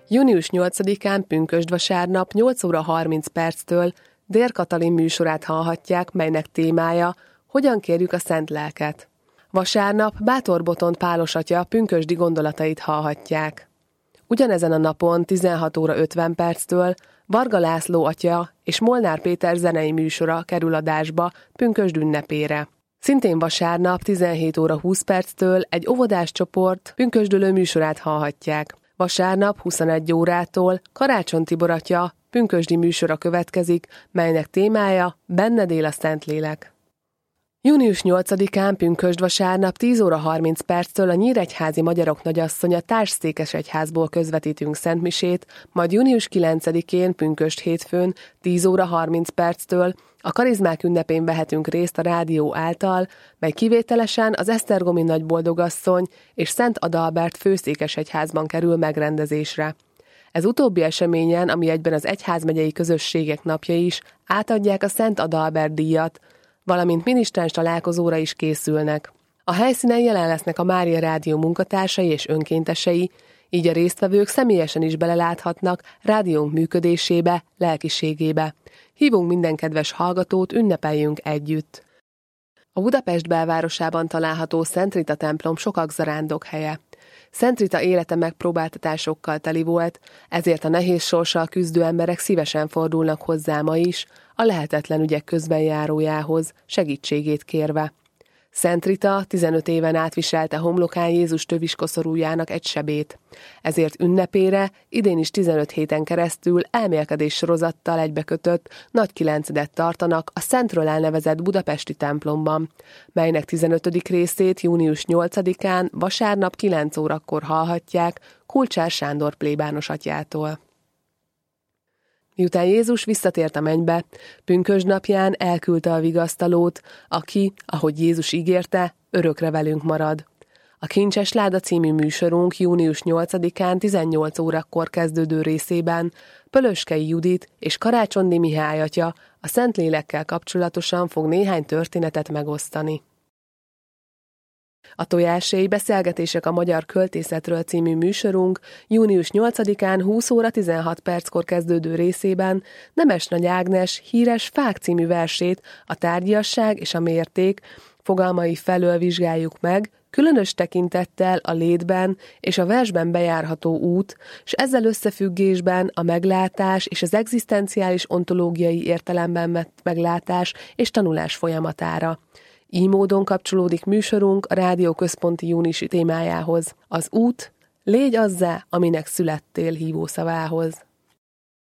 Június 8-án pünkösd vasárnap 8 óra 30 perctől Dér Katalin műsorát hallhatják, melynek témája Hogyan kérjük a Szent Lelket. Vasárnap Bátor Botond Pálos atya pünkösdi gondolatait hallhatják. Ugyanezen a napon 16 óra 50 perctől Varga László atya és Molnár Péter zenei műsora kerül adásba pünkösd ünnepére. Szintén vasárnap 17 óra 20 perctől egy óvodás csoport pünkösdölő műsorát hallhatják. Vasárnap 21 órától Karácsony Tibor atya pünkösdi műsora következik, melynek témája Benned él a Szentlélek. Június 8-án pünkösd vasárnap 10 óra 30 perctől a Nyíregyházi Magyarok Nagyasszonya Társszékesegyházból közvetítünk szentmisét, majd június 9-én pünkösd hétfőn 10 óra 30 perctől a Karizmák ünnepén vehetünk részt a rádió által, mely kivételesen az Esztergomi Nagyboldogasszony és Szent Adalbert főszékesegyházban kerül megrendezésre. Ez utóbbi eseményen, ami egyben az egyházmegyei közösségek napja is, átadják a Szent Adalbert díjat, valamint minisztráns találkozóra is készülnek. A helyszínen jelen lesznek a Mária Rádió munkatársai és önkéntesei, így a résztvevők személyesen is beleláthatnak rádiónk működésébe, lelkiségébe. Hívunk minden kedves hallgatót, ünnepeljünk együtt! A Budapest belvárosában található Szent Rita templom sokak zarándokhelye. Szent Rita élete megpróbáltatásokkal teli volt, ezért a nehéz sorssal küzdő emberek szívesen fordulnak hozzá ma is, a lehetetlen ügyek közbenjárójához, segítségét kérve. Szent Rita 15 éven át viselte homlokán Jézus töviskoszorújának egy sebét. Ezért ünnepére idén is 15 héten keresztül elmélkedés sorozattal egybekötött nagy kilencedet tartanak a Szentről elnevezett budapesti templomban, melynek 15. részét június 8-án vasárnap 9 órakor hallhatják Kulcsár Sándor plébános atyától. Miután Jézus visszatért a mennybe, pünkösd napján elküldte a vigasztalót, aki, ahogy Jézus ígérte, örökre velünk marad. A Kincses Láda című műsorunk június 8-án 18 órakor kezdődő részében Pölöskei Judit és Karácsony Mihály atya a Szentlélekkel kapcsolatosan fog néhány történetet megosztani. A Tojáséi Beszélgetések a Magyar Költészetről című műsorunk június 8-án 20 óra 16 perckor kezdődő részében Nemes Nagy Ágnes híres Fák című versét, a tárgyasság és a mérték fogalmai felől vizsgáljuk meg, különös tekintettel a létben és a versben bejárható út, és ezzel összefüggésben a meglátás és az egzisztenciális ontológiai értelemben vett meglátás és tanulás folyamatára. Így módon kapcsolódik műsorunk a rádió központi júniusi témájához. Az út, légy azzá, aminek születtél hívószavához.